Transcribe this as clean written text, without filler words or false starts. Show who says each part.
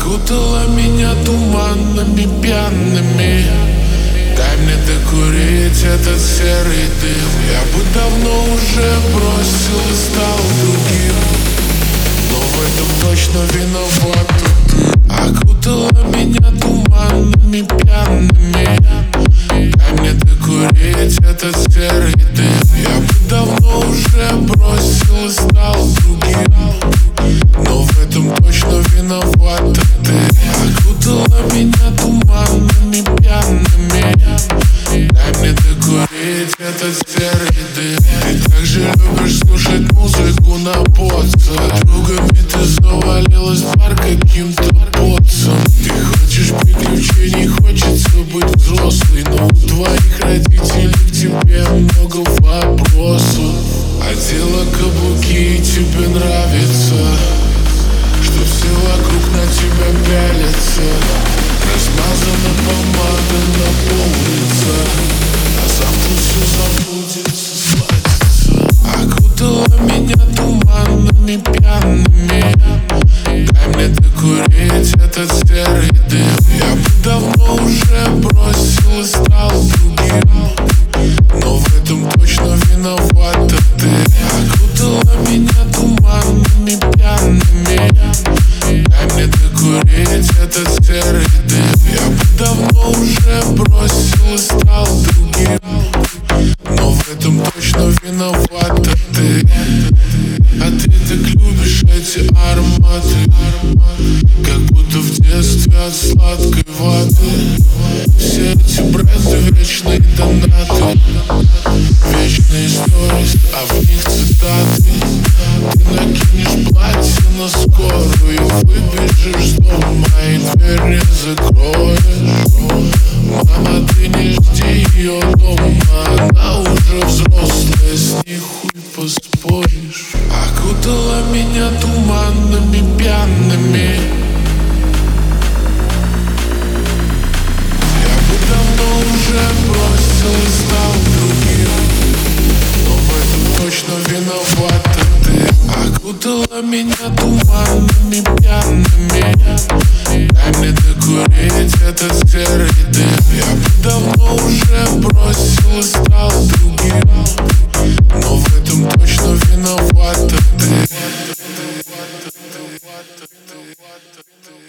Speaker 1: Окутала меня туманами пьяными. Дай мне докурить этот серый дым. Я бы давно уже бросил и стал другим, но в этом точно виновата ты. Окутала меня туманами пьяными. Дай мне докурить этот серый дым. Я бы давно уже бросил и стал другим, но в этом точно виновата ты. Окутала меня туманами пьяными. Дай мне докурить этот серый дым. Ты также любишь слушать музыку на подсах. Другами ты завалилась в бар каким-то потцем. Ты хочешь приключений, хочется быть взрослой, но у твоих родителей к тебе много вопросов. Одела каблуки и тебе нравится, что все вокруг на тебя пялятся. Размазана помада на пол лица, а завтра все забудется, сладится. Окутала меня туманами пьяными. Дай мне докурить этот серый дым. Я бы давно уже бросил и стал другим, но в этом точно виновата ты. Окутала меня туманами пьяными. Дай мне докурить этот серый дым. Я бы давно уже бросил и стал другим, но в этом точно виновата ты. А ты так любишь эти ароматы, как будто в детстве от сладкой ваты. Все эти бренды, вечные донаты, вечные сторис, а в них цитаты. Ты накинешь платье на скорую, выбежишь с дома и дверь не закроешь. Мама, ты не жди ее дома, она уже взрослая, с ней хуй поспоришь. Окутала меня туманами пьяными. Я бы давно уже бросил и стал другим, но в этом точно виновата ты. Окутала меня туманами пьяными. Дай мне докурить этот серый дым.